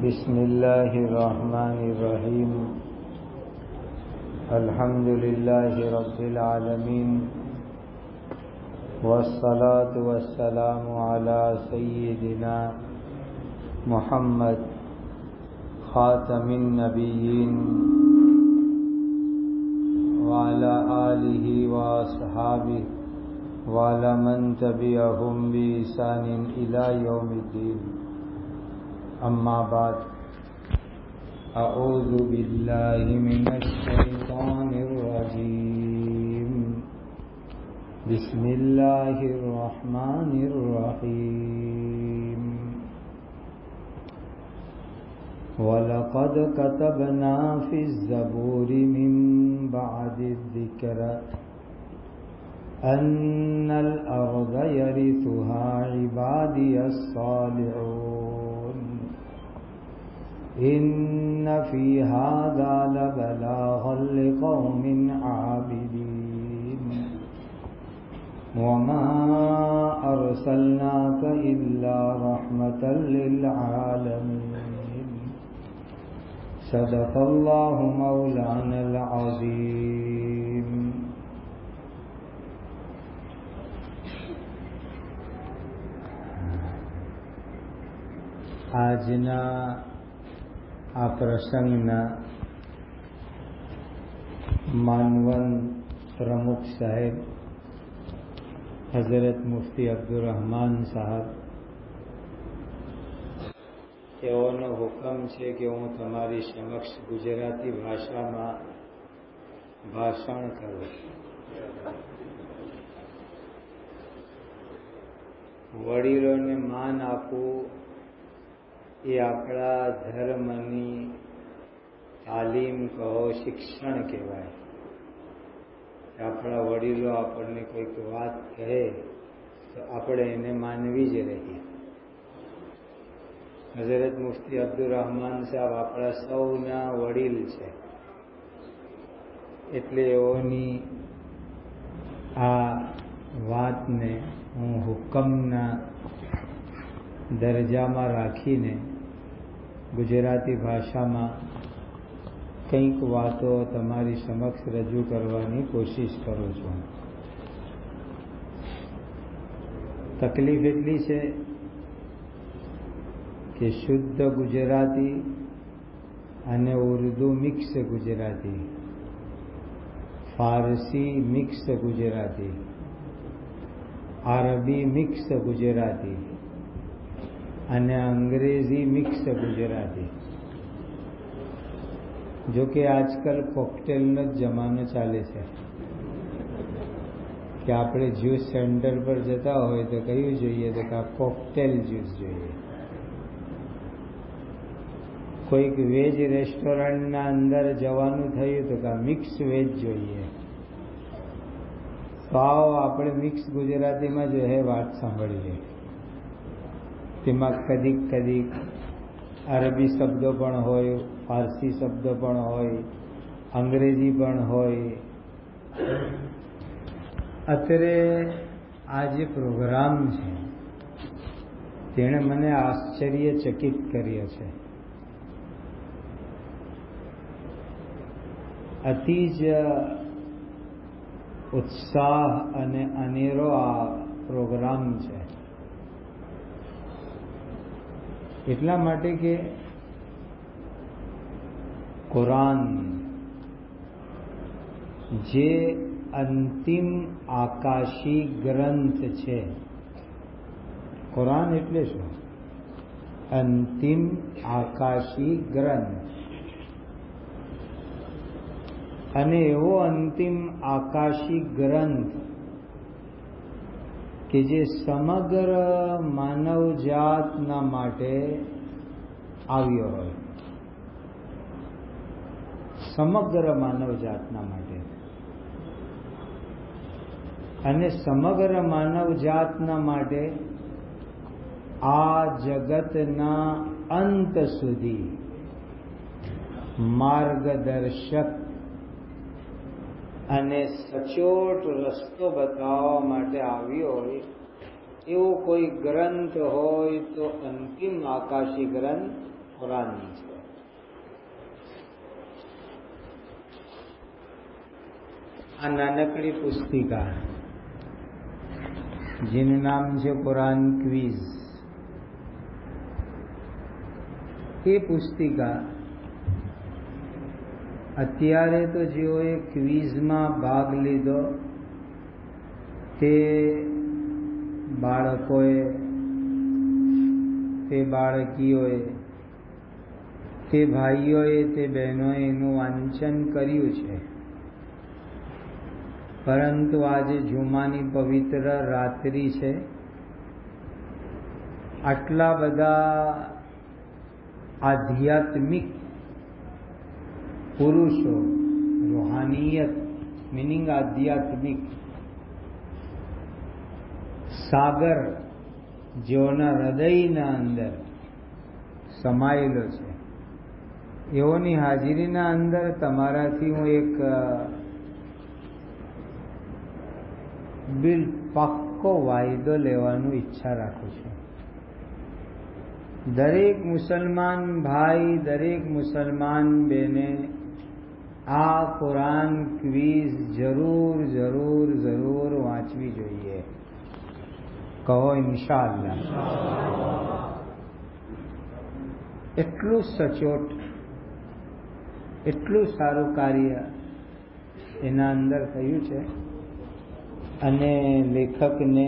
बिस्मिल्लाहिर्रहमानिर्रहीम। अल्हम्दुलिल्लाहि रब्बिल आलमीन वस्सलातु वस्सलामु अला सय्यिदिना मुहम्मद खातमिन नबिय्यीन व अला आलिहि व अस्हाबिहि व अला मन तबिअहुम बि ihsaनिन इला यौमिद्दीन। अम्मा बाद, अऊज़ु बिल्लाहि मिनश शैतानिर रजीम। बिस्मिल्लाहिर रहमानिर रहीम। वलक़द कतबना फ़िज़ ज़बूरि मिन बअदिज़ ज़िक्र अन्नल अर्ज़ यरिथुहा इबादियस सालिहून। इन्न फ़ी हाज़ा लबलाग़न लिक़ौमिन आबिदीन। वमा अर्सलनाक इल्ला रहमतल लिल आलमीन। सदक़ल्लाहु मौलानल अज़ीम। આજના આ પ્રસંગના માનવન પ્રમુખ સાહેબ હઝરત મુફ્તી અબ્દુર रहमान સાહેબ, તેઓનો હુકમ છે કે હું તમારી સમક્ષ ગુજરાતી ભાષામાં ભાષણ કરું. વડીલોને માન આપવું એ આપણા ધર્મની તાલીમ કહો, શિક્ષણ કહેવાય. આપણા વડીલો આપણને કોઈક વાત કહે તો આપણે એને માનવી જ રહીએ. હઝરત મુફ્તી અબ્દુર रहमान સાહેબ આપણા સૌના વડીલ છે, એટલે એઓની આ વાતને હું હુકમના દરજામાં રાખીને ગુજરાતી ભાષામાં કંઈક વાતો તમારી સમક્ષ રજૂ કરવાની કોશિશ કરું છું. તકલીફ એટલી છે કે શુદ્ધ ગુજરાતી અને ઉર્દુ મિક્સ ગુજરાતી, ફારસી મિક્સ ગુજરાતી, અરબી મિક્સ ગુજરાતી અને અંગ્રેજી મિક્સ ગુજરાતી. જો કે આજકાલ કોકટેલનો જ જમાનો ચાલે છે કે આપણે જ્યુસ સેન્ટર પર જતા હોય તો કયું જોઈએ તો કે આ કોકટેલ જ્યુસ જોઈએ. કોઈક વેજ રેસ્ટોરન્ટના અંદર જવાનું થયું તો કે આ મિક્સ વેજ જોઈએ. તો આવો આપણે મિક્સ ગુજરાતીમાં જ એ વાત સાંભળીએ. તેમાં કદીક કદીક અરબી શબ્દો પણ હોય, ફારસી શબ્દો પણ હોય, અંગ્રેજી પણ હોય. અત્યારે આ જે પ્રોગ્રામ છે તેણે મને આશ્ચર્યચકિત કર્યો છે. અતિ જ ઉત્સાહ અને અનેરો આ પ્રોગ્રામ છે. એટલા માટે કે કુરાન જે અંતિમ આકાશી ગ્રંથ છે. કુરાન એટલે શું? અંતિમ આકાશી ગ્રંથ. અને એવો અંતિમ આકાશી ગ્રંથ કે જે સમગ્ર માનવજાતના માટે આવ્યો હોય, સમગ્ર માનવજાતના માટે. અને સમગ્ર માનવજાતના માટે આ જગતના અંત સુધી માર્ગદર્શક અને સચોટ રસ્તો બતાવવા માટે આવ્યો હોય એવો કોઈ ગ્રંથ હોય તો અંતિમ આકાશી ગ્રંથ કુરાનની છે. આ નાનકડી પુસ્તિકા જેનું નામ છે કુરાન ક્વિઝ, એ પુસ્તિકા અત્યારે તો જેઓએ ક્વિઝમાં ભાગ લીધો તે બાળકોએ, તે બાળકીઓએ, તે ભાઈઓએ, તે બહેનોએ એનું વાંચન કર્યું છે. પરંતુ આજે જુમાની પવિત્ર રાત્રિ છે. આટલા બધા આધ્યાત્મિક પુરુષો, રૂહાનિયત મીનિંગ આધ્યાત્મિક સાગર જેઓના હૃદયના અંદર સમાયેલો છે, એઓની હાજરીના અંદર તમારાથી હું એક પાક્કો વાયદો લેવાનું ઈચ્છા રાખું છું. દરેક મુસલમાન ભાઈ, દરેક મુસલમાન બેને આ કુરાન ક્વિઝ જરૂર જરૂર જરૂર વાંચવી જોઈએ. કહો ઇન્શાઅલ્લાહ. એટલું સચોટ, એટલું સારું કાર્ય એના અંદર થયું છે અને લેખકને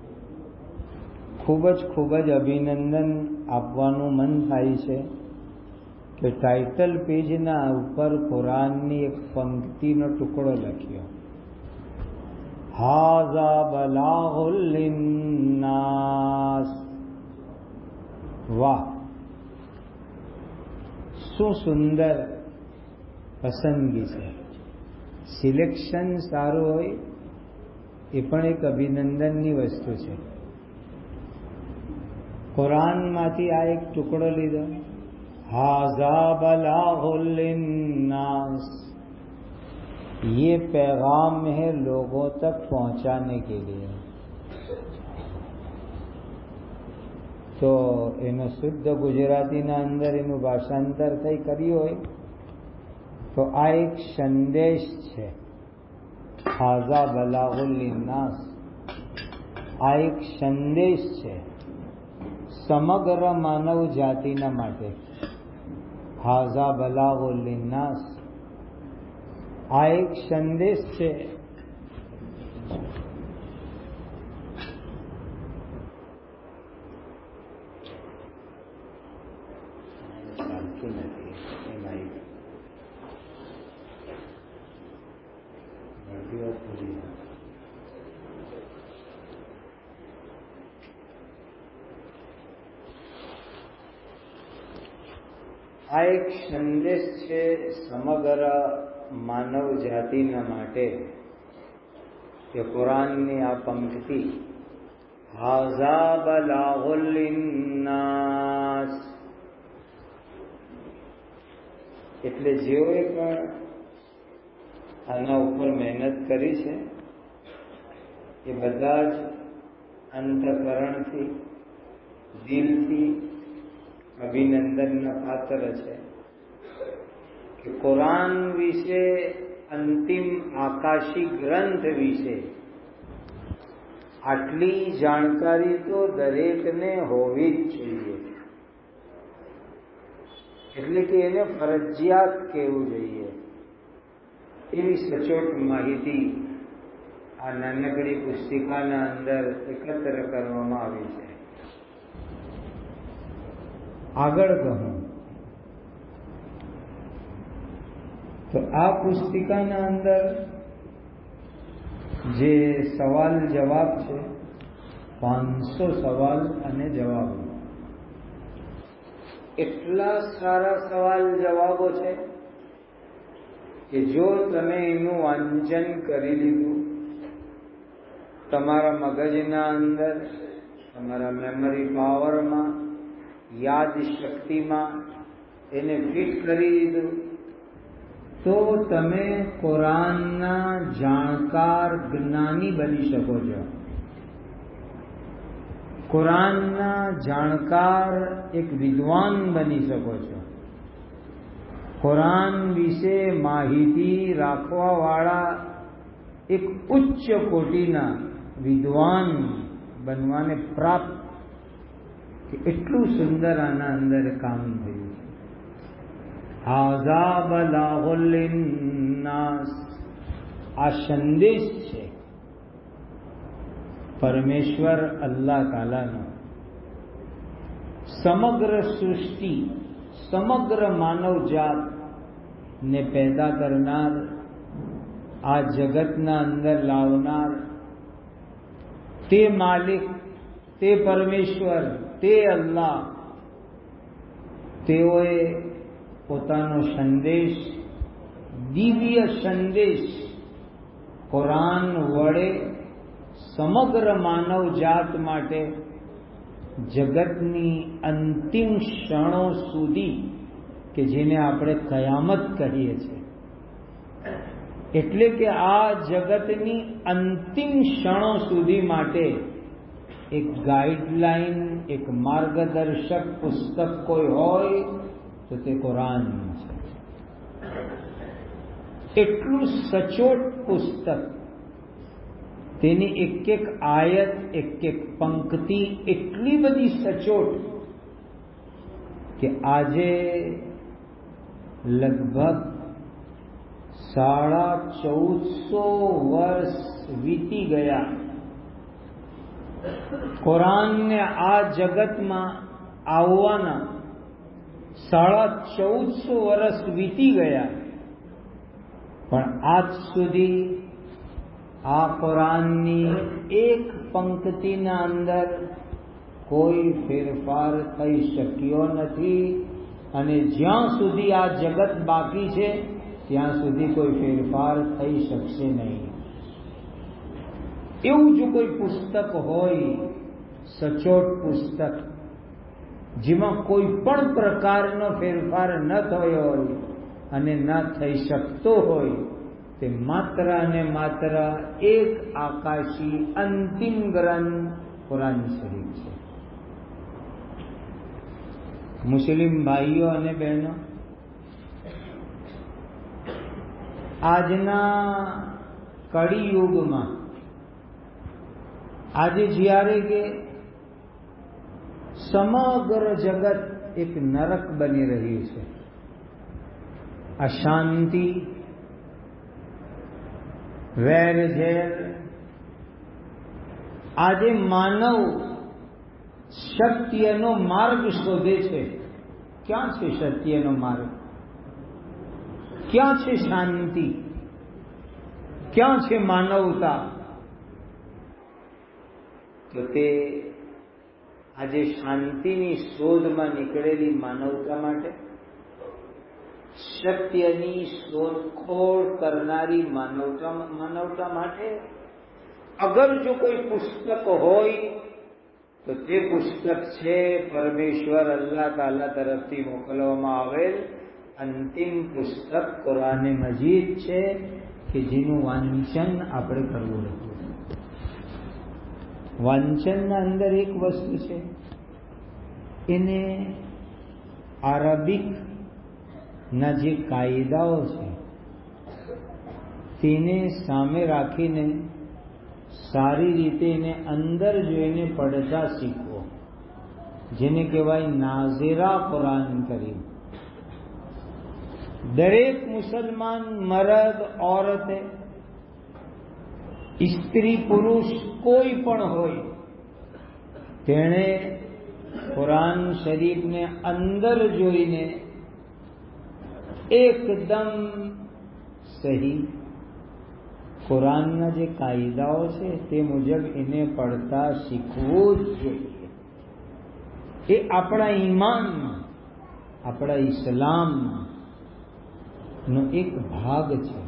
ખૂબ જ અભિનંદન આપવાનું મન થાય છે કે ટાઇટલ પેજના ઉપર કુરાનની એક પંક્તિનો ટુકડો લખ્યો, હાઝા બલાગુલ લિન્નાસ. વાહ, શું સુંદર પસંદગી છે. સિલેક્શન સારું હોય એ પણ એક અભિનંદનની વસ્તુ છે. કુરાનમાંથી આ એક ટુકડો લીધો, हाज़ा बलागुल लिन्नास, ये पैगाम है लोगों तक पहुंचाने के लिए. તો એનો શુદ્ધ ગુજરાતીના અંદર એનું ભાષાંતર થઈ કર્યું હોય તો આ એક સંદેશ છે. હાઝા બલાગુલ લિન્નાસ, આ એક સંદેશ છે સમગ્ર માનવ જાતિના માટે. હાઝા બલાગુલ લિન્નાસ, આ એક સંદેશ છે આ એક સંદેશ છે સમગ્ર માનવ જાતિના માટે કે કુરાનની આ પંક્તિ હાઝા બલાગુલ લિન્નાસ, એટલે જેઓએ પણ આના ઉપર મહેનત કરી છે એ બધા જ અંતઃકરણથી, દિલથી અભિનંદનના પાત્ર છે કે કુરાન વિશે, અંતિમ આકાશી ગ્રંથ વિશે આટલી જાણકારી તો દરેકને હોવી જ જોઈએ. એટલે કે એને ફરજિયાત કહેવું જોઈએ એવી સચોટ માહિતી આ નાનકડી પુસ્તિકાના અંદર એકત્ર કરવામાં આવી છે. આગળ કહું તો આ પુસ્તિકાના અંદર જે સવાલ જવાબ છે, 500 સવાલ અને જવાબો, એટલા સારા સવાલ જવાબો છે કે જો તમે એનું વાંચન કરી લીધું, તમારા મગજના અંદર, તમારા મેમરી પાવરમાં, યાદ શક્તિમાં એને ફિટ કરી દીધું, તો તમે કુરાનના જાણકાર જ્ઞાની બની શકો છો. કુરાનના જાણકાર એક વિદ્વાન બની શકો છો. કુરાન વિશે માહિતી રાખવાવાળા એક ઉચ્ચ કોટીના વિદ્વાન બનવાને પ્રાપ્ત, કે એટલું સુંદર આના અંદર કામ થયું છે. હાઝા બલાગુલ લિન્નાસ, આ સંદેશ છે પરમેશ્વર અલ્લાહ તાલાનો સમગ્ર સૃષ્ટિ, સમગ્ર માનવજાત ને પેદા કરનાર, આ જગતના અંદર લાવનાર તે માલિક, તે પરમેશ્વર, તે અલ્લાહ, તેઓએ પોતાનો સંદેશ, દિવ્ય સંદેશ કુરાન વડે સમગ્ર માનવ જાત માટે જગતની અંતિમ ક્ષણો સુધી, કે જેને આપણે કયામત કહીએ છીએ, એટલે કે આ જગતની અંતિમ ક્ષણો સુધી માટે એક ગાઈડલાઈન, એક માર્ગદર્શક પુસ્તક કોઈ હોય તો તે કુરાન છે. એટલું સચોટ પુસ્તક, તેની એક એક આયત, એક એક પંક્તિ એટલી બધી સચોટ કે આજે લગભગ 1450 વર્ષ વીતી ગયા કુરાનને આ જગતમાં આવવાના. 1450 વર્ષ વીતી ગયા, પણ આજ સુધી આ કુરાનની એક પંક્તિના અંદર કોઈ ફેરફાર થઈ શક્યો નથી, અને જ્યાં સુધી આ જગત બાકી છે ત્યાં સુધી કોઈ ફેરફાર થઈ શકશે નહીં. એવું જો કોઈ પુસ્તક હોય, સચોટ પુસ્તક, જેમાં કોઈ પણ પ્રકારનો ફેરફાર ન થયો હોય અને ન થઈ શકતો હોય, તે માત્ર અને માત્ર એક આકાશી અંતિમ ગ્રંથ કુરાન શરીફ છે. મુસ્લિમ ભાઈઓ અને બહેનો, આજના કળિયુગમાં, આજે જ્યારે કે સમગ્ર જગત એક નરક બની રહ્યું છે, અશાંતિ, વેરઝેર, આજે માનવ સત્યનો માર્ગ શોધે છે. ક્યાં છે સત્યનો માર્ગ? ક્યાં છે શાંતિ? ક્યાં છે માનવતા? તો તે આજે શાંતિની શોધમાં નીકળેલી માનવતા માટે, સત્યની શોધખોળ કરનારી માનવતા માટે અગર જો કોઈ પુસ્તક હોય તો તે પુસ્તક છે પરમેશ્વર અલ્લાહ તાલા તરફથી મોકલવામાં આવેલ અંતિમ પુસ્તક કુરાને મજીદ છે, કે જેનું વાંચન આપણે કરવું રહ્યું. વાંચનના અંદર એક વસ્તુ છે, એને આરબિક ના જે કાયદાઓ છે તેને સામે રાખીને સારી રીતે એને અંદર જોઈને પડતા શીખવો, જેને કહેવાય નાઝિરા કુરાન કરીમ. દરેક મુસલમાન મર્દ, औरते, સ્ત્રી, પુરુષ કોઈ પણ હોય, તેણે કુરાન શરીફને અંદર જોઈને એકદમ સહી કુરાનના જે કાયદાઓ છે તે મુજબ એને પડતા શીખવું જ જોઈએ. એ આપણા ઈમાન, આપણા ઇસ્લામ નો એક ભાગ છે.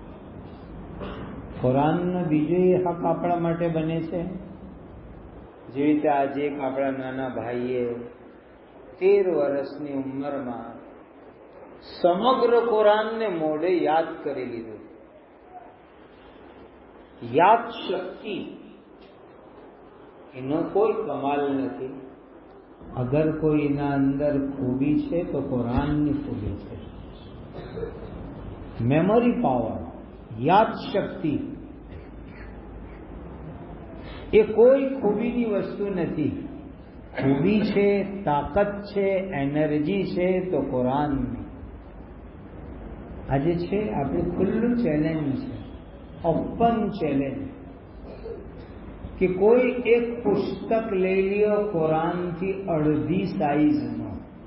કુરાનનો બીજો એ હક આપણા માટે બને છે, જેવી રીતે આજે એક આપણા નાના ભાઈએ 13 વર્ષની ઉંમરમાં સમગ્ર કુરાનને મોઢે યાદ કરી લીધું. યાદ શક્તિ એનો કોઈ કમાલ નથી. અગર કોઈના અંદર ખૂબી છે તો કુરાનની ખૂબી છે. મેમરી પાવર, યાદ શક્તિ, એ કોઈ ખૂબીની વસ્તુ નથી. ખૂબી છે, તાકાત છે, એનર્જી છે તો કુરાનની. આજે છે આપણે ખુલ્લું ચેલેન્જ છે, ઓપન ચેલેન્જ, કે કોઈ એક પુસ્તક લઈ લ્યો કુરાનથી અડધી સાઈઝનો,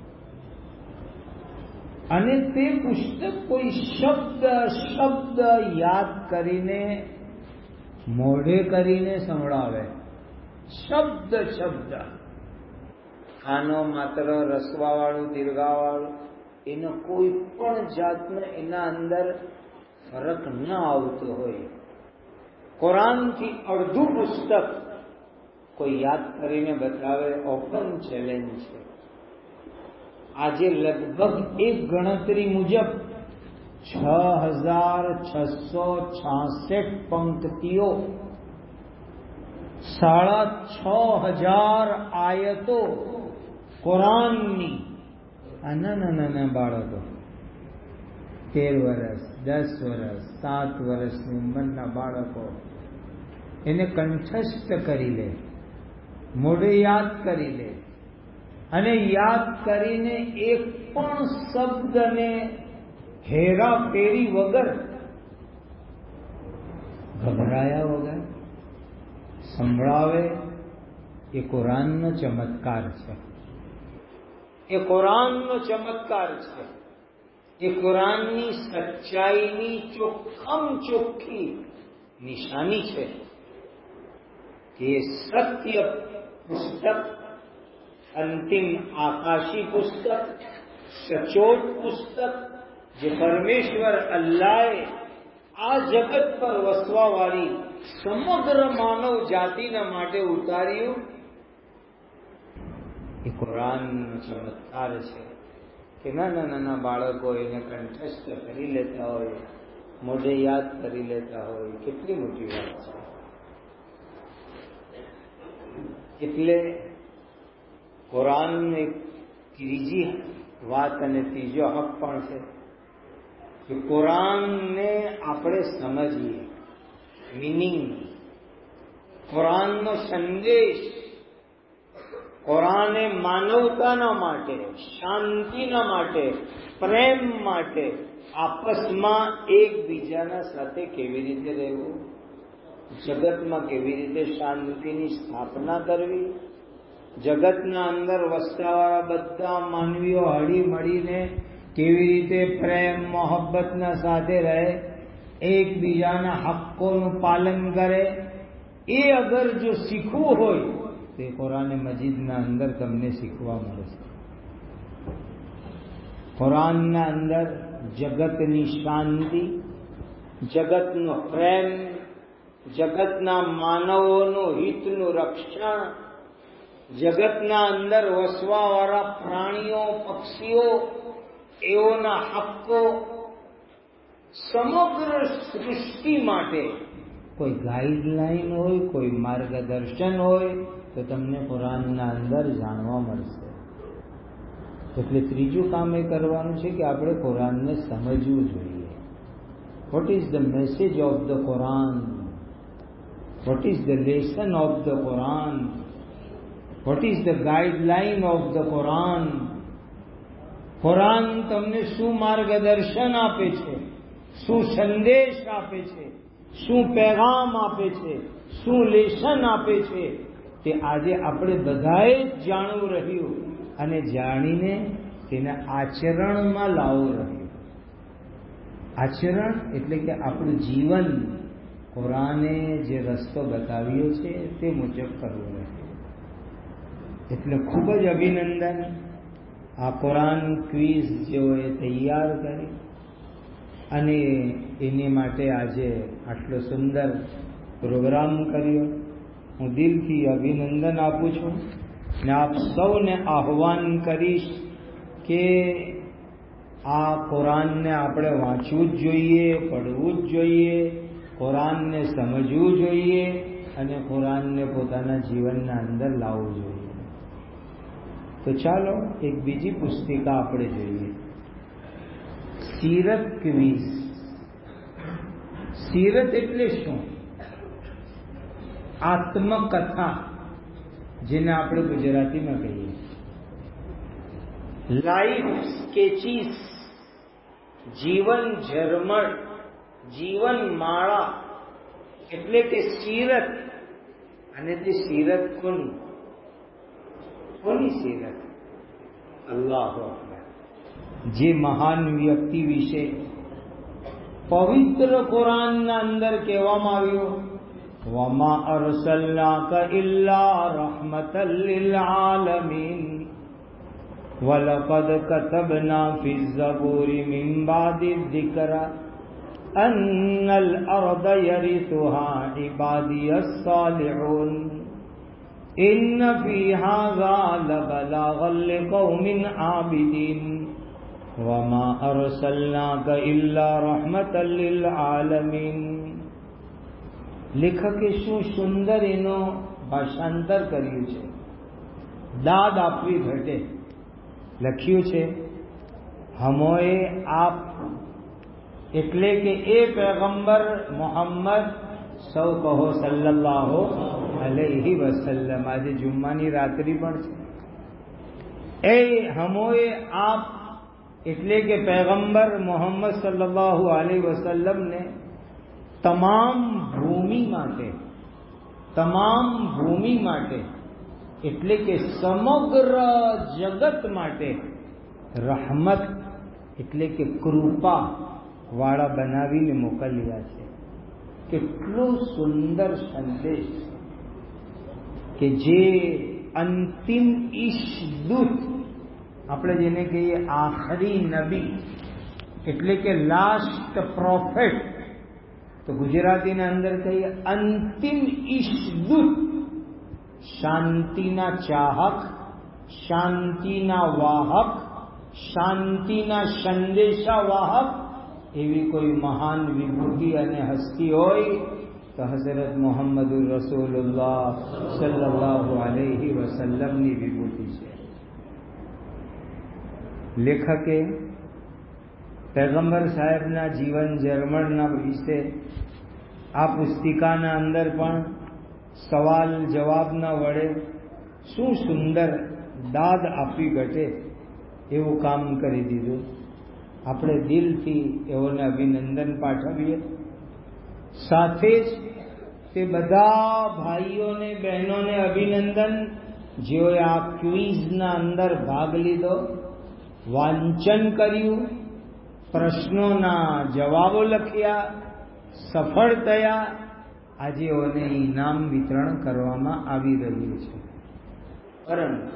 અને તે પુસ્તક કોઈ શબ્દ શબ્દ યાદ કરીને મોઢે કરીને સંભળાવે. શબ્દ શબ્દ, આનો માત્ર રસવાવાળું દીર્ઘાવાળું, એનો કોઈ પણ જાતનો એના અંદર ફરક ન આવતો હોય. કુરાનથી અડધું પુસ્તક કોઈ યાદ કરીને બતાવે, ઓપન ચેલેન્જ છે. આજે લગભગ એક ગણતરી મુજબ 6666 પંક્તિઓ, 6500 આયતો કુરાનની. આ નાના બાળકો, 13 વર્ષ, 10 વર્ષ, 7 વર્ષની ઉંમરના બાળકો એને કંઠસ્થ કરી લે, મોઢે યાદ કરી લે, અને યાદ કરીને એક પણ શબ્દને હેરાફેરી વગર, ગભરાયા વગર સંભળાવે. એ કુરાનનો ચમત્કાર છે. એ કુરાનનો ચમત્કાર છે. એ કુરાનની સચ્ચાઈની ચોખ્ખી નિશાની છે કે સત્ય પુસ્તક, અંતિમ આકાશી પુસ્તક, સચોટ પુસ્તક, જે પરમેશ્વર અલ્લાહે આ જગત પર વસવા વાળી સમગ્ર માનવ જાતિના માટે ઉતાર્યું. એ કુરાનનો ચમત્કાર છે કે નાના બાળકો એને કંઠસ્થ કરી લેતા હોય, મોઢે યાદ કરી લેતા હોય. કેટલી મોટી વાત છે. એટલે કુરાનની એક ત્રીજી વાત અને ત્રીજો હક પણ છે કે કુરાનને આપણે સમજીએ, મિનિંગ, કુરાનનો સંદેશ. કુરાને માનવતાના માટે, શાંતિના માટે, પ્રેમ માટે, આપસમાં એકબીજાના સાથે કેવી રીતે રહેવું, જગતમાં કેવી રીતે શાંતિની સ્થાપના કરવી, જગતના અંદર વસતાવાળા બધા માનવીઓ હળી મળીને કેવી રીતે પ્રેમ મોહબ્બતના સાથે રહે, એકબીજાના હક્કોનું પાલન કરે. એ અગર જો શીખવું હોય તો કુરાને મજીદના અંદર તમને શીખવા મળશે. કુરાનના અંદર જગતની શાંતિ, જગતનો પ્રેમ, જગતના માનવોનું હિતનું રક્ષણ, જગતના અંદર વસવાવાળા પ્રાણીઓ, પક્ષીઓ, એઓના હક્કો, સમગ્ર સૃષ્ટિ માટે કોઈ ગાઈડલાઈન હોય, કોઈ માર્ગદર્શન હોય તો તમને કુરાનના અંદર જાણવા મળશે. એટલે ત્રીજું કામ એ કરવાનું છે કે આપણે કુરાનને સમજવું જોઈએ. What is the message of the Quran? What is the lesson of the Quran? What is the guideline of the Quran? Quran તમને શું માર્ગદર્શન આપે છે, શું સંદેશ આપે છે, શું પેગામ આપે છે, શું લેસન આપે છે, તે આજે આપણે બધાએ જ જાણવું રહ્યું અને જાણીને તેને આચરણમાં લાવવું રહ્યું. આચરણ એટલે કે આપણું જીવન કુરાને જે રસ્તો બતાવ્યો છે તે મુજબ કરવું રહ્યું. એટલે ખૂબ જ અભિનંદન. આ કુરાન ક્વિઝ જેઓએ તૈયાર કરી અને એની માટે આજે આટલો સુંદર પ્રોગ્રામ કર્યો. હું દિલથી અભિનંદન આપું છું ને આપ સૌને આહ્વાન કરીશ કે આ કુરાનને આપણે વાંચવું જ જોઈએ, પડવું જ જોઈએ, કુરાનને સમજવું જોઈએ અને કુરાનને પોતાના જીવનના અંદર લાવવું જોઈએ. તો ચાલો એક બીજી પુસ્તિકા આપણે જોઈએ, સીરત ક્વિઝ. સીરત એટલે શું? આત્મકથા, જેને આપણે ગુજરાતીમાં કહીએ. લાઈફ સ્કેચીસ, જીવન ઝરમર, જીવન માળા એટલે કે સીરત. અને તે સીરત કોની સીરત? અલ્લાહુ અકબર. જે મહાન વ્યક્તિ વિશે પવિત્ર કુરાનના અંદર કહેવામાં આવ્યું, વમા અરસલનાકા ઇલ્લા રહમતલ લિલ આલમીન વલકદ કતબના ફિઝ ઝબૂરી મિન બાદિ ઝિક્રા અન્નલ અર્દ યરિસુહા ઇબાદિયસ સાલિહૂન ઇન્ન ફી હાઝા લબલાગન લિકૌમિન આબિદીન વમા અરસલનાકા ઇલ્લા રહમતલ લિલ આલમીન. લેખકે શું સુંદર એનો ભાષાંતર કર્યું છે. દાદ આપવી ઘટે લખ્યું છે, હમોએ આપ એટલે કે એ પૈગંબર મોહમ્મદ, સૌ કહો સલ્લલ્લાહુ અલૈહિ વસલ્લમ. આજે જુમ્માની રાત્રિ પણ છે. એ હમોએ આપ એટલે કે પૈગંબર મોહમ્મદ સલ્લલ્લાહુ અલૈહિ વસલ્લમને તમામ ભૂમિ માટે એટલે કે સમગ્ર જગત માટે રહમત એટલે કે કૃપા વાળા બનાવીને મોકલ્યા છે. કેટલો સુંદર સંદેશ કે જે અંતિમ ઈશદૂત, આપણે જેને કહીએ આખરી નબી એટલે કે લાસ્ટ પ્રોફેટ, તો ગુજરાતીના અંદર કહીએ અંતિમ ઈશદૂત, શાંતિના ચાહક, શાંતિના વાહક, શાંતિના સંદેશા વાહક, એવી કોઈ મહાન વિભૂતિ અને હસ્તી હોય તો હઝરત મુહમ્મદુર રસૂલુલ્લાહ સલ્લલ્લાહુ અલૈહિ વસલ્લમની વિભૂતિ છે. લેખકે પૈગંબર સાહેબના જીવન ઝરમરના વિશે આ પુસ્તિકાના અંદર પણ સવાલ જવાબના વડે શું સુંદર દાદ આપી ઘટે એવું કામ કરી દીધું. આપણે દિલથી એઓને અભિનંદન પાઠવીએ. સાથે જ તે બધા ભાઈઓને બહેનોને અભિનંદન જેઓએ આ ક્વિઝના અંદર ભાગ લીધો, વાંચન કર્યું, પ્રશ્નોના જવાબો લખ્યા, સફળ થયા. આજે એઓને ઇનામ વિતરણ કરવામાં આવી રહ્યું છે. પરંતુ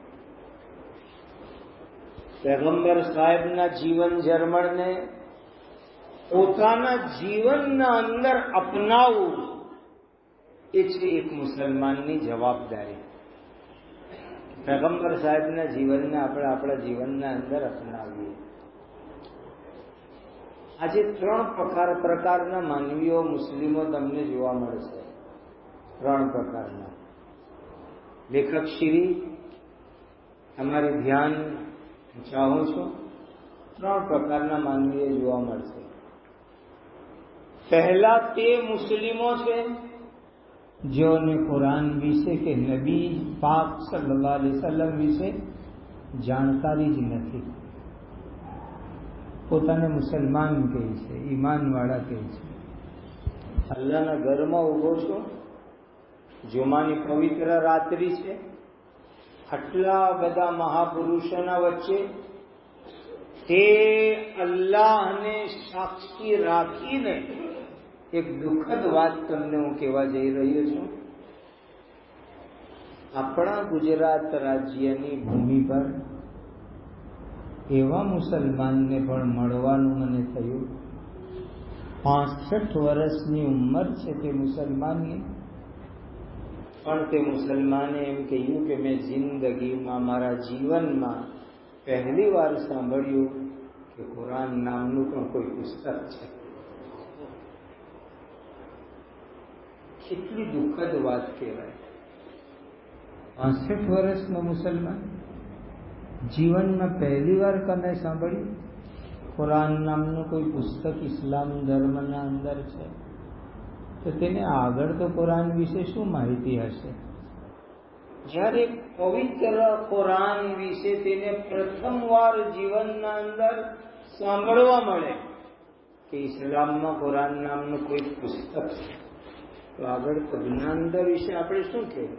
પૈગંબર સાહેબના જીવન ઝરમરને પોતાના જીવનના અંદર અપનાવવું એ છે એક મુસલમાનની જવાબદારી. પૈગંબર સાહેબના જીવનને આપણે આપણા જીવનના અંદર અપનાવીએ. આજે 3 પ્રકારના માનવીઓ મુસ્લિમો તમને જોવા મળશે. 3 પ્રકારના. લેખક શ્રી તમારે ધ્યાન ચાહું છું, 3 પ્રકારના માનવીઓ જોવા મળશે. પહેલા તે મુસ્લિમો છે જેઓને કુરાન વિશે કે નબી પાક સલ્લલ્લાહુ અલૈહિ વસલ્લમ વિશે જાણકારી જ નથી. પોતાને મુસલમાન કહે છે, ઈમાનવાળા કહે છે. અલ્લાહના ઘરમાં ઊભો છો, જુમાની પવિત્ર રાત્રિ છે, આટલા બધા મહાપુરુષોના વચ્ચે તે અલ્લાહને સાક્ષી રાખીને એક દુઃખદ વાત તમને હું કહેવા જઈ રહ્યો છું. આપણા ગુજરાત રાજ્યની ભૂમિ પર એવા મુસલમાનને પણ મળવાનું મને થયું. 65 વર્ષની ઉંમર છે તે મુસલમાનની, પણ તે મુસલમાને એમ કહ્યું કે મેં જિંદગીમાં, મારા જીવનમાં પહેલી વાર સાંભળ્યું કે કુરાન નામનું પણ કોઈ પુસ્તક છે. કેટલી દુઃખદ વાત કહેવાય. 65 વર્ષનો મુસલમાન જીવનમાં પહેલી વાર કને સાંભળ્યું કુરાન નામનું કોઈ પુસ્તક ઇસ્લામ ધર્મના અંદર છે, તો તેને આગળ તો કુરાન વિશે શું માહિતી હશે? જ્યારે પવિત્ર કુરાન વિશે તેને પ્રથમવાર જીવનના અંદર સાંભળવા મળે કે ઇસ્લામમાં કુરાન નામનું કોઈ પુસ્તક છે, તો આગળ તો જ્ઞાન વિશે આપણે શું કહેવું?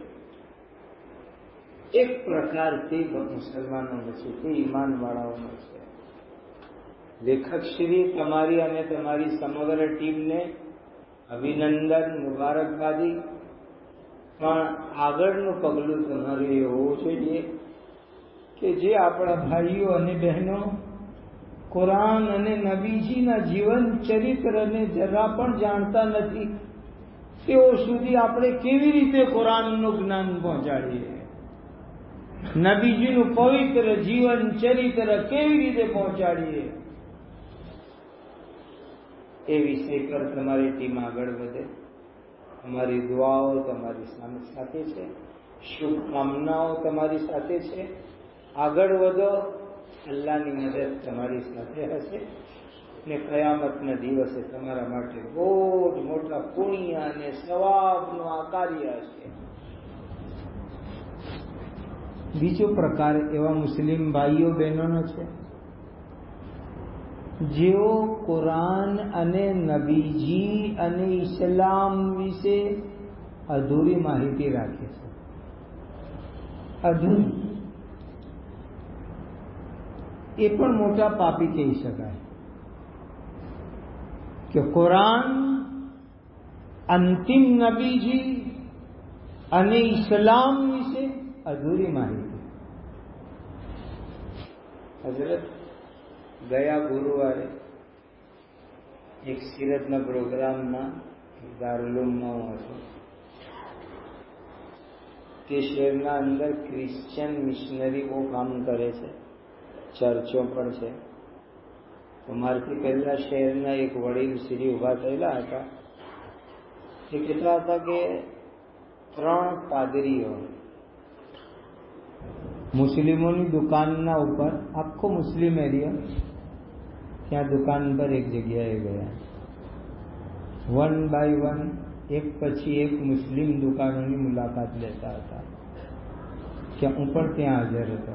એક પ્રકાર તે મુસલમાનોનો છે, તે ઈમાનવાળાઓનો છે. લેખક શ્રી તમારી અને તમારી સમગ્ર ટીમને અભિનંદન, મુબારકબાદી. પણ આગળનું પગલું તમારું એ હોવું જોઈએ કે જે આપણા ભાઈઓ અને બહેનો કુરાન અને નબીજીના જીવન ચરિત્રને જરા પણ જાણતા નથી, તેઓ સુધી આપણે કેવી રીતે કુરાનનું જ્ઞાન પહોંચાડીએ, નબીજીનું પવિત્ર જીવન ચરિત્ર કેવી રીતે પહોંચાડીએ, એ વિષય પર તમારી ટીમ આગળ વધે. અમારી દુઆઓ તમારી સાથે છે, શુભકામનાઓ તમારી સાથે છે. આગળ વધો, અલ્લાહની મદદ તમારી સાથે હશે ને કયામતના દિવસે તમારા માટે બહુ જ મોટા પુણ્ય અને સવાબનું આ કાર્ય હશે. બીજો પ્રકાર એવા મુસ્લિમ ભાઈઓ બહેનોનો છે જેઓ કુરાન અને નબીજી અને ઇસ્લામ વિશે અધૂરી માહિતી રાખે છે. અધૂરી એ પણ મોટા પાપી કહી શકાય કે કુરાન, અંતિમ નબીજી અને ઇસ્લામ વિશે અધૂરી માહિતી. હજરત ગયા ગુરુવારે એક સીરતના પ્રોગ્રામમાં દારૂલુમમાં હું હતો. તે શહેરના અંદર ક્રિશ્ચિયન મિશનરી બહુ કામ કરે છે, ચર્ચો પણ છે. તો મારથી પહેલા શહેરના એક વડીલ શ્રી ઉભા થયેલા હતા. તે કહેતા હતા કે 3 પાદરીઓ મુસ્લિમોની દુકાનના ઉપર, આખો મુસ્લિમ એરિયા, ત્યાં દુકાન પર એક જગ્યાએ ગયા. 1 by 1 એક પછી એક મુસ્લિમ દુકાનોની મુલાકાત લેતા હતા કે હું પણ ત્યાં હાજર હતો.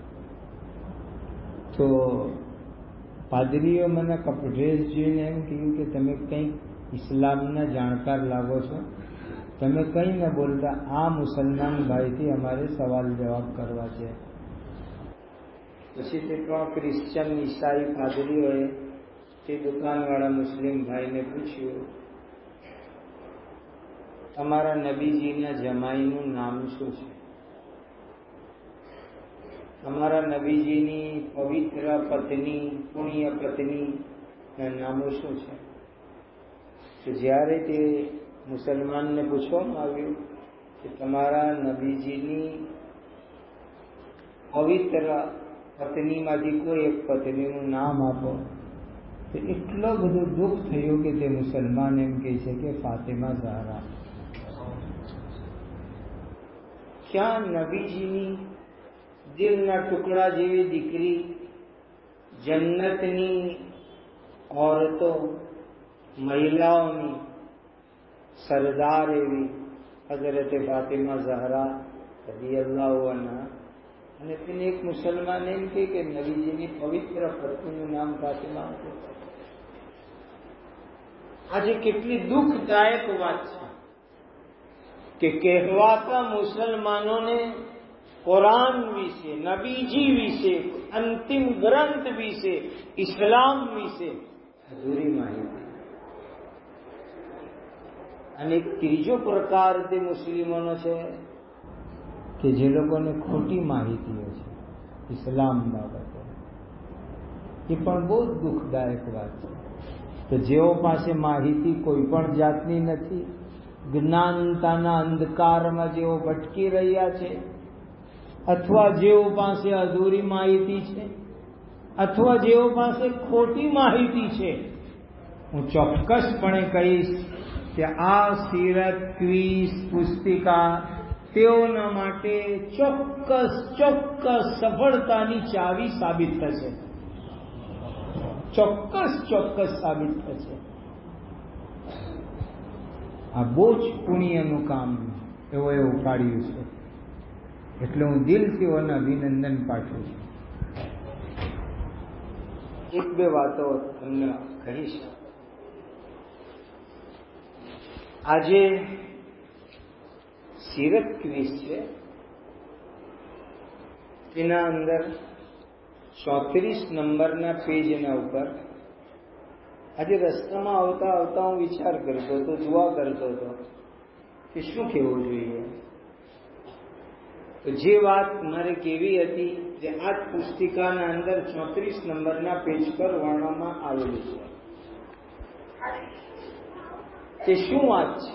તો પાદરીઓ મને ડ્રેસ જોઈને એમ કહ્યું કે તમે કંઈક ઇસ્લામના જાણકાર લાગો છો, તમે કંઈ ન બોલતા આ મુસલમાન ભાઈથી અમારે સવાલ જવાબ કરવા છે. પછી તે 3 ક્રિશ્ચિયન ઈસાઈ પાદરીઓએ તે દુકાનવાળા મુસ્લિમ ભાઈને પૂછ્યું, તમારા નબીજીના જમાઈનું નામ શું છે? તમારા નબીજીની પવિત્ર પત્ની, પુણ્ય પત્નીના નામો શું છે? તો જ્યારે તે મુસલમાનને પૂછવામાં આવ્યું કે તમારા નબીજીની પવિત્ર પત્નીમાંથી કોઈ એક પત્નીનું નામ આપો, તો એટલો બધો દુઃખ થયો કે તે મુસલમાન એમ કહે છે કે ફાતિમા ઝહરા. ક્યાં નબીજીની દિલના ટુકડા જેવી દીકરી, જન્નતની औरतो, મહિલાઓની સરદાર એવી હઝરત ફાતિમા ઝહરા રદિયલ્લાહુ અન્હા, અને તેને એક મુસલમાન એમ કહે કે નબીજીની પવિત્ર પત્નીનું નામ ફાતિમા હતું. આજે કેટલી દુઃખદાયક વાત છે કે કહેવાતા મુસલમાનોને કુરાન વિશે, નબીજી વિશે, અંતિમ ગ્રંથ વિશે, ઇસ્લામ વિશે અધૂરી માહિતી. અને ત્રીજો પ્રકાર તે મુસ્લિમોનો છે કે જે લોકોને ખોટી માહિતીઓ છે ઇસ્લામ બાબતે. એ પણ બહુ દુઃખદાયક વાત છે. તો જેઓ પાસે માહિતી કોઈ પણ જાતની નથી, જ્ઞાનતાના અંધકારમાં જેઓ ભટકી રહ્યા છે, અથવા જેઓ પાસે અધૂરી માહિતી છે, અથવા જેઓ પાસે ખોટી માહિતી છે, હું ચોક્કસપણે કહીશ કે આ સીરત ક્વિઝ પુસ્તિકા તેઓના માટે ચોક્કસ સફળતાની ચાવી સાબિત થશે. ચોક્કસ સાબિત થશે. આ બહુ જ પુણ્યનું કામ એઓએ ઉપાડ્યું છે. એટલે હું દિલથી એઓને અભિનંદન પાઠવું છું. એક બે વાતો તમને કહીશ. આજે સીરત ક્વિઝ છે, એના અંદર 34 નંબરના પેજના ઉપર આજે રસ્તામાં આવતા હું વિચાર કરતો હતો, દુઆ કરતો હતો કે શું કહેવું જોઈએ. તો જે વાત મારે કેવી હતી જે આ પુસ્તિકાના અંદર 34 નંબરના પેજ પર વર્ણવવામાં આવેલું છે. તે શું વાત છે?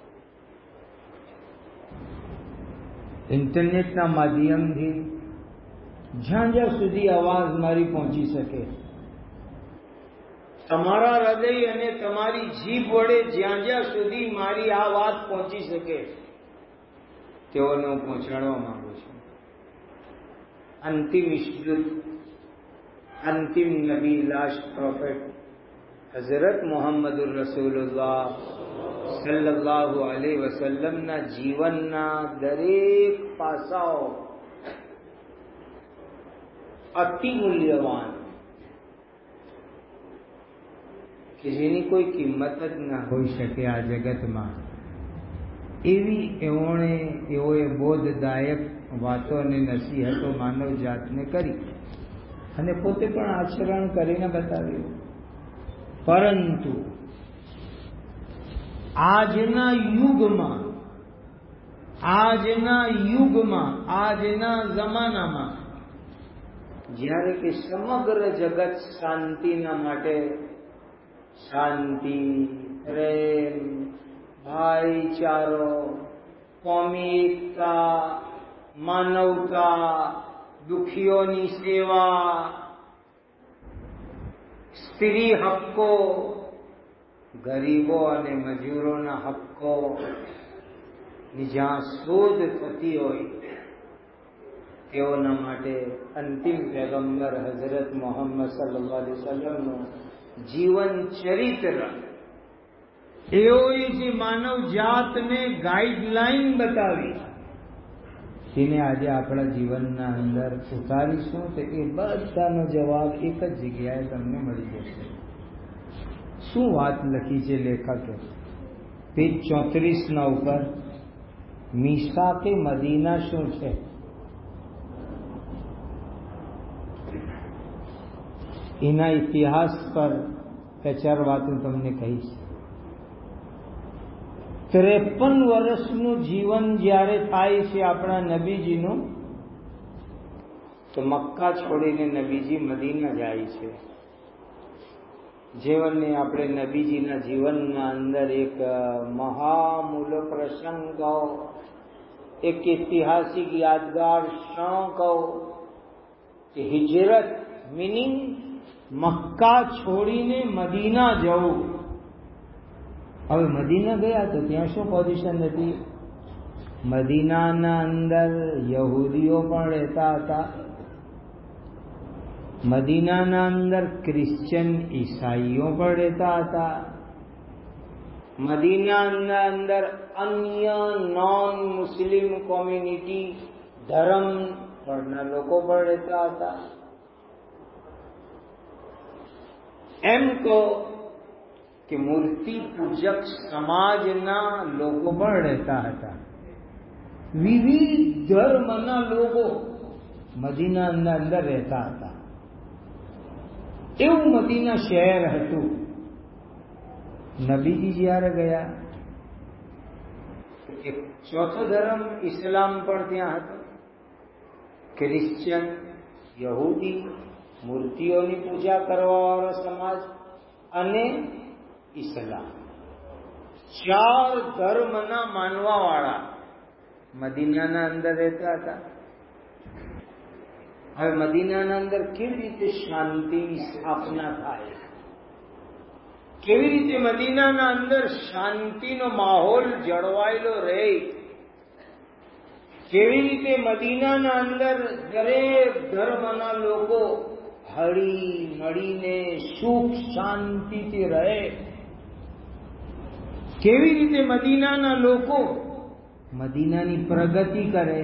ઇન્ટરનેટના માધ્યમથી જ્યાં સુધી અવાજ મારી પહોંચી શકે, તમારા હૃદય અને તમારી જીભ વડે જ્યાં સુધી મારી આ વાત પહોંચી શકે તેઓને હું પહોંચાડવા માંગુ છું. અંતિમ ઈશ્વર, અંતિમ નબી, લાસ્ટ પ્રોફેટ હઝરત મોહમ્મદુર રસૂલુલ્લાહ સલ્લલ્લાહુ અલૈહિ વસલ્લમના જીવનના દરેક પાસાઓ અતિ મૂલ્યવાન કે જેની કોઈ કિંમત જ ના હોઈ શકે આ જગતમાં, એવી એઓએ બોધદાયક વાતો અને નસીહતો માનવ જાતને કરી અને પોતે પણ આચરણ કરીને બતાવ્યું. પરંતુ આજના યુગમાં જમાનામાં જ્યારે કે સમગ્ર જગત શાંતિના માટે, શાંતિ, પ્રેમ, ભાઈચારો, કોમી એકતા, માનવતા, દુખીઓની સેવા, સ્ત્રી હક્કો, ગરીબો અને મજૂરોના હક્કો ની જ્યાં શોધ થતી હોય તેઓના માટે અંતિમ પેગમ્બર હઝરત મોહમ્મદ સલ્લલ્લાહુ અલૈહિ વસલ્લમનું જીવન ચરિત્ર, એઓએ જે માનવ જાતને ગાઈડલાઈન બતાવી તેને આજે આપણા જીવનના અંદર ઉતારીશું તો એ બધાનો જવાબ એક જ જગ્યાએ તમને મળી જશે. શું વાત લખી છે લેખકે? પેજ 34 ઉપર મીસાકે મદીના શું છે? એના ઇતિહાસ પર 4 વાતો તમને કહીશ. 53 વર્ષનું જીવન જ્યારે થાય છે આપણા નબીજીનું, તો મક્કા છોડીને નબીજી મદીના જાય છે. જીવનને આપણે નબીજીના જીવનના અંદર એક મહામૂલો પ્રસંગ કહો, એક ઐતિહાસિક યાદગાર ક્ષણ કહો કે હિજરત, મીનિંગ મક્કા છોડીને મદીના જવું. હવે મદીના ગયા તો ત્યાં શું પોઝિશન હતી? મદીનાના અંદર યહૂદીઓ પણ રહેતા હતા, મદીનાના અંદર ક્રિશ્ચિયન ઈસાઈઓ પણ રહેતા હતા, મદીનાના અંદર અન્ય નોન મુસ્લિમ કોમ્યુનિટી ધર્મ પરના લોકો પણ રહેતા હતા. એમ કહો કે મૂર્તિ પૂજક સમાજના લોકો પણ રહેતા હતા. વિવિધ ધર્મના લોકો મદીનાના અંદર રહેતા હતા. એવું મદીના શહેર હતું. નબીજી જ્યારે ગયા, એક ચોથો ધર્મ ઇસ્લામ પણ ત્યાં હતો. ક્રિશ્ચિયન, યહૂદી, મૂર્તિઓની પૂજા કરવાવાળો સમાજ અને ઇસ્લામ, 4 ધર્મના માનવાવાળા મદીનાના અંદર રહેતા હતા. હવે મદીનાના અંદર કેવી રીતે શાંતિની સ્થાપના થાય, કેવી રીતે મદીનાના અંદર શાંતિનો માહોલ જળવાયેલો રહે, કેવી રીતે મદીનાના અંદર દરેક ધર્મના લોકો હળી મળીને સુખ શાંતિથી રહે, કેવી રીતે મદીનાના લોકો મદીનાની પ્રગતિ કરે,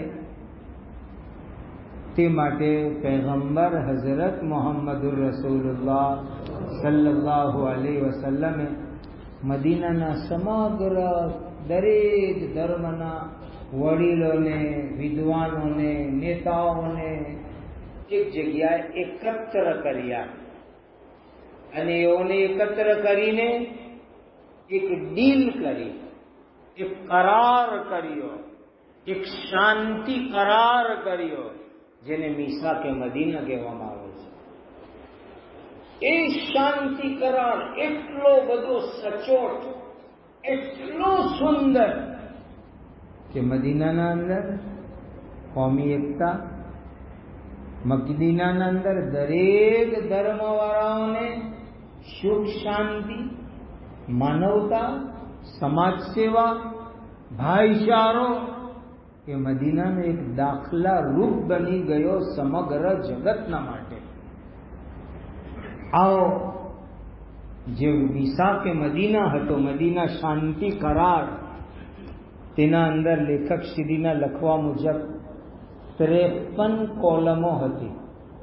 તે માટે પૈગંબર હઝરત મોહમ્મદુર રસૂલુલ્લાહ સલ્લલ્લાહુ અલૈહિ વસલ્લમે મદીનાના સમગ્ર દરેક ધર્મના વડીલોને, વિદ્વાનોને, નેતાઓને એક જગ્યાએ એકત્ર કર્યા અને એઓને એકત્ર કરીને એક ડીલ કરી, એક કરાર કર્યો, એક શાંતિ કરાર કર્યો, જેને મીસાકે મદીના કહેવામાં આવે છે. એ શાંતિ કરાર એટલો બધો સચોટ, એટલો સુંદર કે મદીનાના અંદર કોમી એકતા, મદીનાના અંદર દરેક ધર્મવાળાઓને સુખ શાંતિ, માનવતા, સમાજ સેવા, ભાઈચારો એ મદીનાનો એક દાખલા રૂપ બની ગયો સમગ્ર જગતના માટે. આવો જે મિસાકે મદીના હતો, મદીના શાંતિ કરાર, તેના અંદર લેખક શ્રીના લખવા મુજબ 53 કોલમો હતી.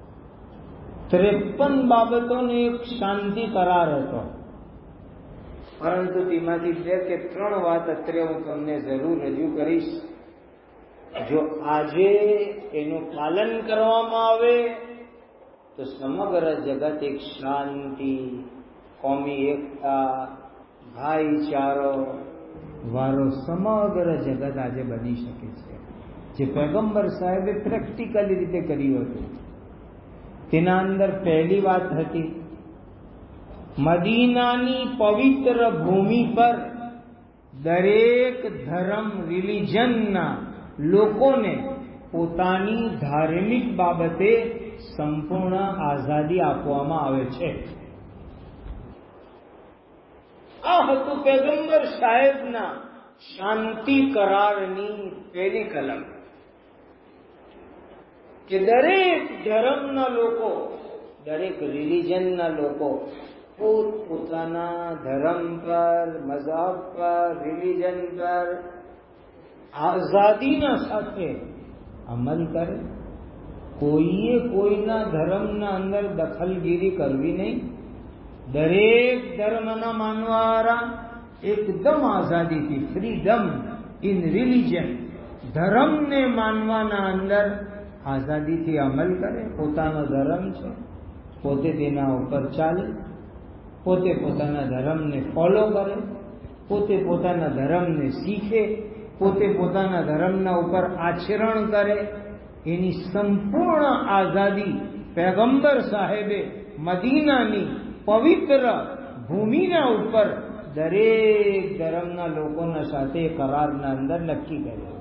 53 બાબતોનો એક શાંતિ કરાર હતો. પરંતુ તેમાંથી 2 કે 3 વાત અત્યારે હું તમને જરૂર રજૂ કરીશ. જો આજે એનું પાલન કરવામાં આવે તો સમગ્ર જગત એક શાંતિ, કોમી એકતા, ભાઈચારો વાળો સમગ્ર જગત આજે બની શકે છે. જે પૈગંબર સાહેબે પ્રેક્ટિકલી રીતે કર્યું હતું. તેના અંદર પહેલી વાત હતી, મદીનાની પવિત્ર ભૂમિ પર દરેક ધર્મ, રિલિજનના લોકોને પોતાની ધાર્મિક બાબતે સંપૂર્ણ આઝાદી આપવામાં આવે છે. આ હતું પૈગંબર સાહેબના શાંતિ કરારની પહેલી કલમ, કે દરેક ધર્મના લોકો, દરેક રિલિજનના લોકો પોતાના ધર્મ પર, મઝહબ પર, રિલિજન પર આઝાદીના સાથે અમલ કરે. કોઈએ કોઈના ધર્મના અંદર દખલગીરી કરવી નહીં. દરેક ધર્મના માનવાવાળા એકદમ આઝાદીથી, ફ્રીડમ ઇન રિલિજન, ધર્મને માનવાના અંદર આઝાદીથી અમલ કરે. પોતાનો ધર્મ છે, પોતે તેના ઉપર ચાલે, પોતે પોતાના ધર્મને ફોલો કરે, પોતે પોતાના ધર્મને શીખે, પોતે પોતાના ધર્મના ઉપર આચરણ કરે. એની સંપૂર્ણ આઝાદી પૈગંબર સાહેબે મદીનાની પવિત્ર ભૂમિના ઉપર દરેક ધર્મના લોકોના સાથે કરારના અંદર નક્કી કર્યો.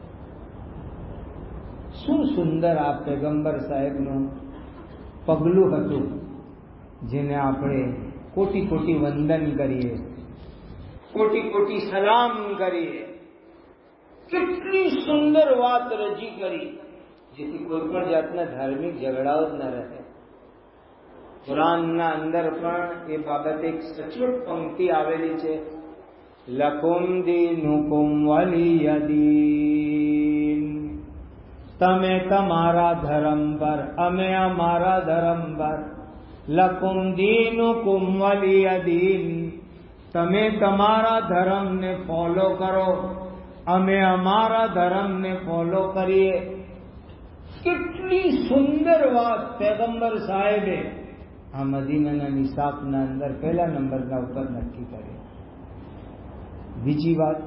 શું સુંદર આ પૈગંબર સાહેબનું પગલું હતું, જેને આપણે કોટી કોટી વંદન કરીએ, કોટી કોટી સલામ કરીએ. કેટલી સુંદર વાત રજી કરી, જેથી કોઈ પણ જાતના ધાર્મિક ઝઘડાઓ જ ન રહે. કુરાનના અંદર પણ એ બાબતે એક સચોટ પંક્તિ આવેલી છે, લકુમ દીનુકુમ વલિય દીન. તમે તમારા ધર્મ પર, અમે અમારા ધર્મ પર. લકુમ દીનુકુમ વલિય દીન. તમે તમારા ધર્મને ફોલો કરો, અમે અમારા ધર્મને ફોલો કરીએ. કેટલી સુંદર વાત પૈગંબર સાહેબે આ મદીનાના નિસાબના અંદર પહેલા નંબરના ઉપર નક્કી કરી. બીજી વાત,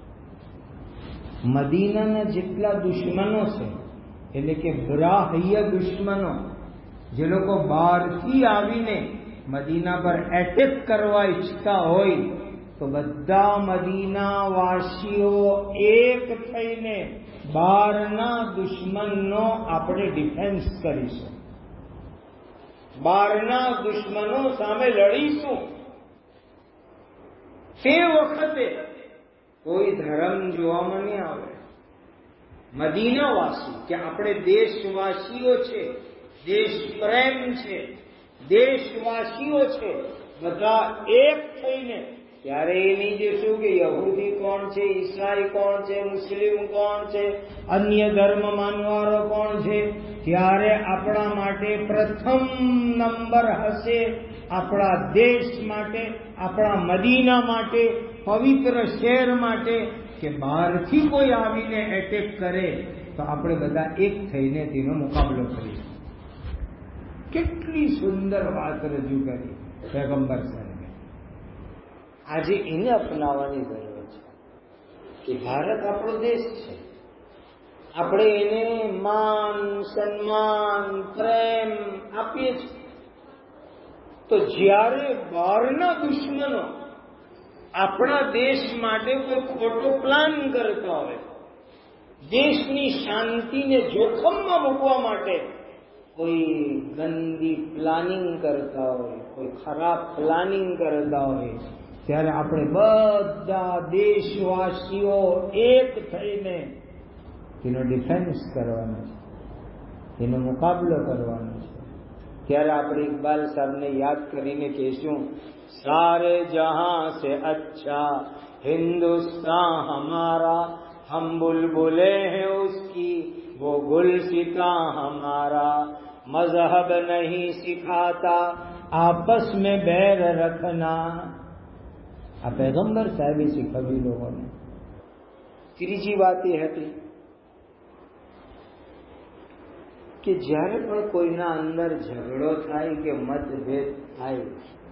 મદીનાના જેટલા દુશ્મનો છે, એટલે કે બાહ્ય દુશ્મનો, જે લોકો બહારથી આવીને મદીના પર એટેક કરવા ઈચ્છતા હોય, તો બધા મદીના વાસીઓ એક થઈને બહારના દુશ્મનનો આપણે ડિફેન્સ કરીશું, બહારના દુશ્મનો સામે લડીશું. તે વખતે કોઈ ધર્મ જોવામાં નહીં આવે. મદીનાવાસી કે આપણે દેશવાસીઓ છે, દેશ પ્રેમ છે, દેશવાસીઓ છે, બધા એક થઈને. ત્યારે એ નહીં જોશું કે યહૂદી કોણ છે, ઈસાઈ કોણ છે, મુસ્લિમ કોણ છે, અન્ય ધર્મ માનવારો કોણ છે. ત્યારે આપણા માટે પ્રથમ નંબર હશે આપણા દેશ માટે, આપણા મદીના માટે, પવિત્ર શહેર માટે, કે બહારથી કોઈ આવીને એટેક કરે તો આપણે બધા એક થઈને તેનો મુકાબલો કરીએ. કેટલી સુંદર વાત રજૂ કરી પૈગંબર સાહેબે. આજે એને અપનાવવાની જરૂર છે કે ભારત આપણો દેશ છે, આપણે એને માન, સન્માન, પ્રેમ આપીએ છીએ. તો જ્યારે બહારના દુશ્મનો આપણા દેશ માટે કોઈ ખોટો પ્લાન કરતા હોય, દેશની શાંતિને જોખમમાં મૂકવા માટે કોઈ ગંદી પ્લાનિંગ કરતા હોય, કોઈ ખરાબ પ્લાનિંગ કરતા હોય, ત્યારે આપણે બધા દેશવાસીઓ એક થઈને તેનો ડિફેન્સ કરવાનો છે, તેનો મુકાબલો કરવાનો છે. ત્યારે આપણે ઇકબાલ સાહેબને યાદ કરીને કહેશું, सारे जहां से अच्छा हिंदुस्तान हमारा, हम बुलबुले हैं उसकी वो गुलसितां हमारा, मजहब नहीं सिखाता आपस में बैर रखना. આ પૈગંબર સાહેબે શીખવ્યું લોકોને. ત્રીજી વાત એ હતી કે જ્યારે પણ કોઈના અંદર ઝઘડો થાય કે મતભેદ થાય,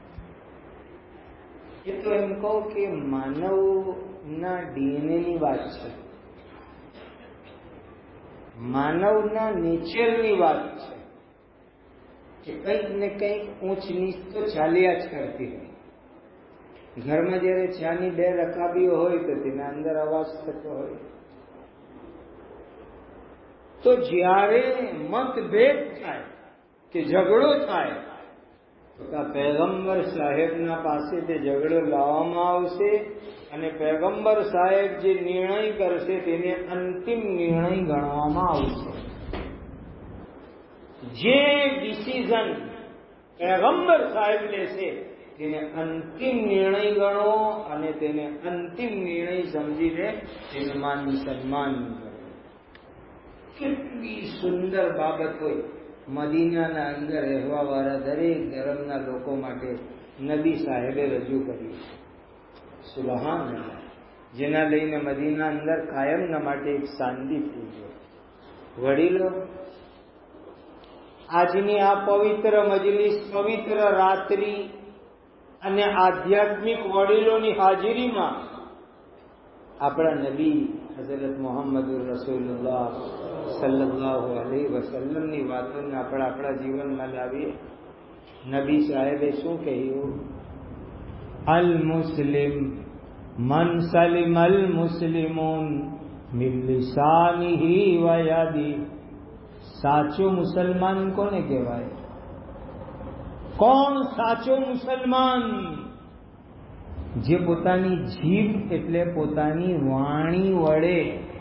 એ તો એમ કહો કે માનવના ડીએનએની વાત છે, માનવના નેચરની વાત છે કે કંઈક ને કંઈક ઊંચ નીચ તો ચાલ્યા જ કરતી હોય. ઘરમાં જયારે ચાની બે રકાબીઓ હોય તો તેના અંદર અવાજ થતો હોય. તો જ્યારે મતભેદ થાય કે ઝઘડો થાય તો પૈગંબર સાહેબના પાસે તે ઝઘડો લાવવામાં આવશે અને પૈગંબર સાહેબ જે નિર્ણય કરશે તેને અંતિમ નિર્ણય ગણવામાં આવશે. જે ડિસિઝન પૈગંબર સાહેબ લેશે તેને અંતિમ નિર્ણય ગણો અને તેને અંતિમ નિર્ણય સમજીને તેને માન સન્માન કરો. કેટલી સુંદર બાબત હોય. મદીનાના અંદર રહેવા વાળા દરેક ધર્મના લોકો માટે નબી સાહેબે રજૂ કર્યું. સુબહાનલ્લાહ. જેના લઈને મદીના અંદર કાયમના માટે એક શાંતિ થઈ ગઈ. વડીલો, આજની આ પવિત્ર મજલિસ, પવિત્ર રાત્રિ અને આધ્યાત્મિક વડીલોની હાજરીમાં આપણા નબી હઝરત મોહમ્મદુર રસૂલુલ્લાહ સલ્લલ્લાહુ અલૈહિ વસલ્લમની વાતોને આપણે આપણા જીવનમાં લાવીએ. નબી સાહેબે શું કહ્યું? અલ મુસ્લિમ મન સલિમ અલ મુસ્લિમૂન મિન લિસાનિહી વ યદી. સાચો મુસલમાન કોને કહેવાય? કોણ સાચો મુસલમાન? જે પોતાની જીભ એટલે પોતાની વાણી વડે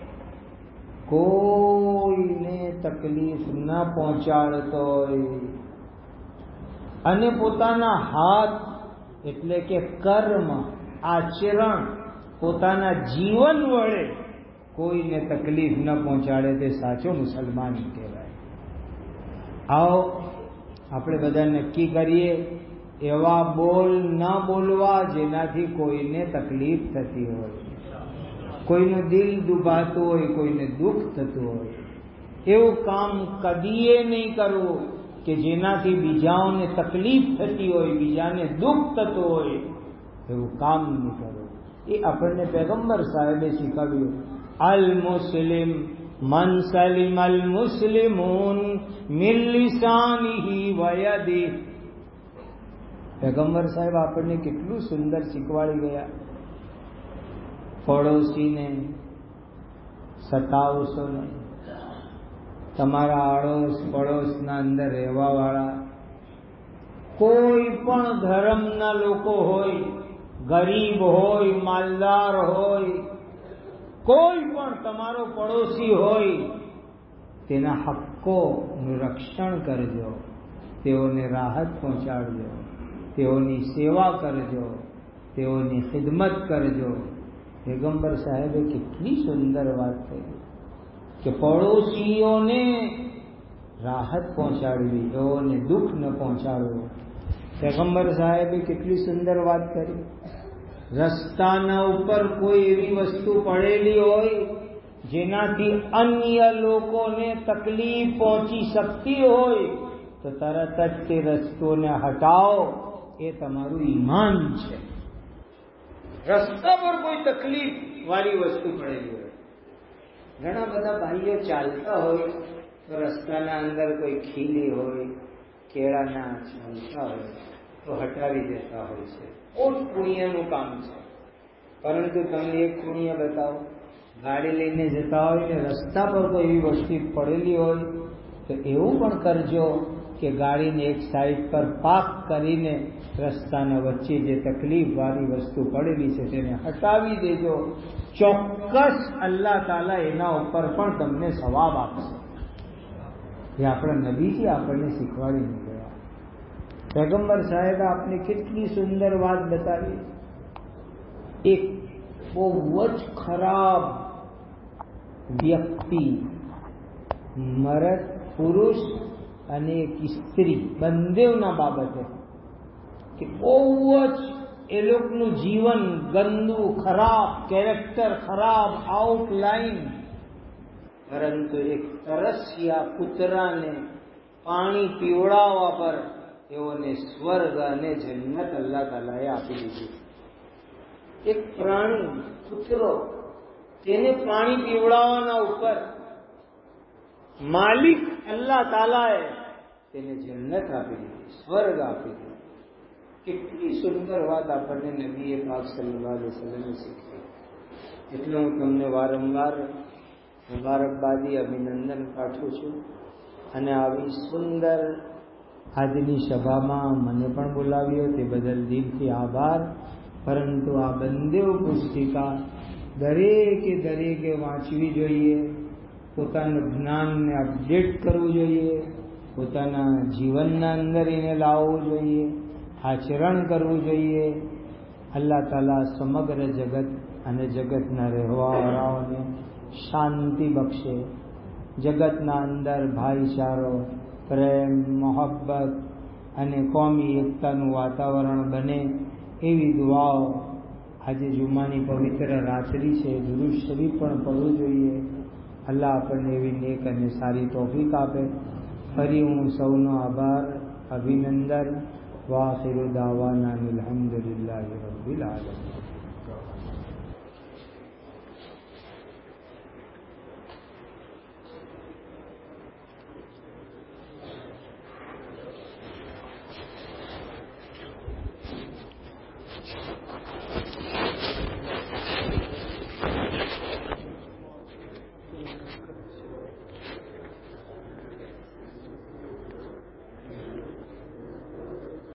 કોઈને તકલીફ ન પહોંચાડતો હોય અને પોતાના હાથ એટલે કે કર્મ, આચરણ, પોતાના જીવન વડે કોઈને તકલીફ ન પહોંચાડે તે સાચો મુસલમાન કહેવાય. આવો આપણે બધા નક્કી કરીએ એવા બોલ ન બોલવા જેનાથી કોઈને તકલીફ થતી હોય, કોઈનું દિલ દુભાતું હોય, કોઈને દુઃખ થતું હોય. એવું કામ કદીએ નહીં કરવું કે જેનાથી બીજાઓને તકલીફ થતી હોય, બીજાને દુઃખ થતું હોય. એવું કામ નહીં કરવું. એ આપણને પૈગંબર સાહેબે શીખવ્યું. અલ મુસ્લિમ મન સલિમ અલ મુસ્લિમૂન મિન લિસાનિહી વ યદિહી. પૈગંબર સાહેબ આપણને કેટલું સુંદર શીખવાડી ગયા. પડોશીને સતાવશો નહીં. તમારા આડોશ પડોશના અંદર રહેવા વાળા કોઈ પણ ધર્મના લોકો હોય, ગરીબ હોય, માલદાર હોય, કોઈ પણ તમારો પડોશી હોય, તેના હક્કોનું રક્ષણ કરજો, તેઓને રાહત પહોંચાડજો, તેઓની સેવા કરજો, તેઓની ખિદમત કરજો. પૈગંબર સાહેબે કેટલી સુંદર વાત કરી કે પડોશીઓને રાહત પહોંચાડવી, તેઓને દુઃખ ન પહોંચાડવું. પૈગંબર સાહેબે કેટલી સુંદર વાત કરી. રસ્તાના ઉપર કોઈ એવી વસ્તુ પડેલી હોય જેનાથી અન્ય લોકોને તકલીફ પહોંચી શકતી હોય તો તરત જ તે રસ્તોને હટાવો. એ તમારું ઈમાન છે. રસ્તા પર કોઈ તકલીફ વાળી વસ્તુ પડેલી હોય, ઘણા બધા ભાઈઓ ચાલતા હોય તો રસ્તાના અંદર કોઈ ખીલી હોય, કેળાના ચાલતા હોય તો હટાવી દેતા હોય છે. ઓછ પુણ્યનું કામ છે. પરંતુ તમને એક પુણ્ય બતાવો, ગાડી લઈને જતા હોય ને રસ્તા પર કોઈ એવી વસ્તુ પડેલી હોય તો એવું પણ કરજો કે ગાડીને એક સાઈડ પર પાર્ક કરીને રસ્તાના વચ્ચે જે તકલીફ વાળી વસ્તુ પડેલી છે તેને હટાવી દેજો. ચોક્કસ અલ્લાહ તાલા એના ઉપર પણ તમને સવાબ આપશે. એ આપણા નબીજી આપણને શીખવાડી ગયા. પૈગંબર સાહેબ આપને કેટલી સુંદર વાત બતાવી. એક બહુ જ ખરાબ વ્યક્તિ, મર્દ પુરુષ અને એક સ્ત્રી બંનેના બાબતે કે બહુ જ એ લોકોનું જીવન ગંદુ, ખરાબ, કેરેક્ટર ખરાબ, આઉટલાઈન. પરંતુ એક તરસ્યા કૂતરાને પાણી પીવડાવવા પર તેઓને સ્વર્ગ અને જન્નત અલ્લાહ તાલાએ આપી દીધી. એક પ્રાણી, કૂતરો, તેને પાણી પીવડાવવાના ઉપર માલિક અલ્લાહ તાલાએ તેને જન્નત આપી દીધી, સ્વર્ગ આપી દીધું. કેટલી સુંદર વાત આપણને નબીએ પાક સલ્લલ્લાહુ અલૈહિ વસલ્લમે શીખવી. એટલે હું તમને વારંવાર મુબારકબાદી, અભિનંદન પાઠવું છું. અને આવી સુંદર આજની સભામાં મને પણ બોલાવ્યો તે બદલ દિલથી આભાર. પરંતુ આ બંને પુસ્તિકા દરેકે વાંચવી જોઈએ, પોતાનું જ્ઞાનને અપડેટ કરવું જોઈએ, પોતાના જીવનના અંદર એને લાવવું જોઈએ, આચરણ કરવું જોઈએ. અલ્લાહ તાલા સમગ્ર જગત અને જગતના રહેવાવાળાઓને શાંતિ બક્ષે, જગતના અંદર ભાઈચારો, પ્રેમ, મોહબ્બત અને કોમી એકતાનું વાતાવરણ બને એવી દુઆઓ. આજે જુમાની પવિત્ર રાત્રિ છે, દુરૂદ શરીફ પણ પડવું જોઈએ. અલ્લાહ આપણને એવી નેક અને સારી તૌફીક આપે. ફરી હું સૌનો આભાર, અભિનંદન. વાખિરુ દાવાના અલ્હમ્દુલિલ્લાહિ રબ્બિલ આલમીન.